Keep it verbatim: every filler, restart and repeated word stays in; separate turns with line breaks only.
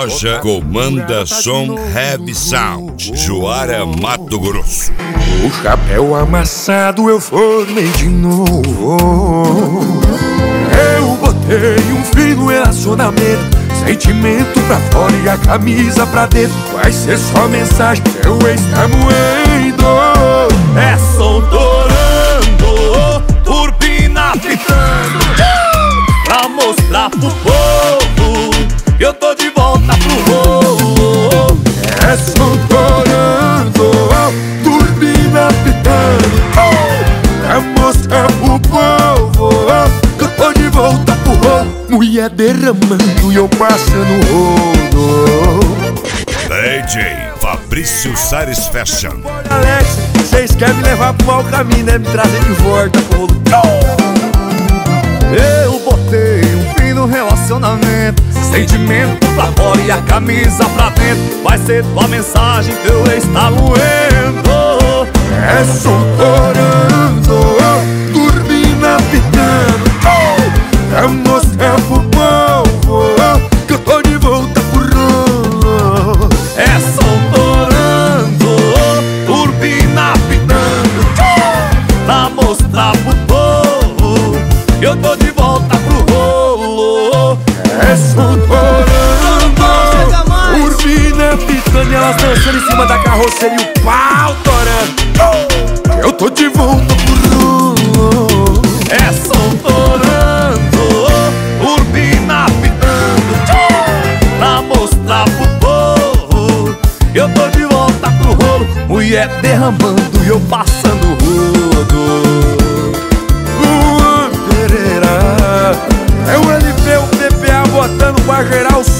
loja comanda som Heavy Sound, Juara, Mato Grosso.
O chapéu amassado eu formei de novo. Eu botei um fim no relacionamento, sentimento pra fora e a camisa pra dentro. Vai ser só mensagem, seu ex tá moendo.
É som torando, turbina pitando, pra mostrar pro povo que eu tô de volta pro rolo.
É som torando, turbina pitando, pra mostrar pro povo que eu tô de volta pro rolo. Mulher derramando e eu passando rolo.
D J Fabrício Sares Fashion.
Alex, vocês querem me levar pro mau caminho, né? Me trazer de volta pro rolo. Eu botei um fim no relacionamento, sentimento pra fora e a camisa pra dentro. Vai ser tua mensagem, teu ex tá moendo.
É som torando, turbina pitando, pra mostrar pro povo que eu tô de volta pro rolo.
É som torando, turbina pitando, pra mostrar pro povo que eu tô de volta pro rolo.
É som torando, turbina pitando e elas dançando em cima da carroceria e o pau torando. Eu tô de volta pro rolo.
É som torando, turbina pitando, pra mostrar pro povo que eu tô de volta pro rolo. Mulher derramando e eu passando rodo.
Luan Pereira, é o L P, o P P A botando pra gerar o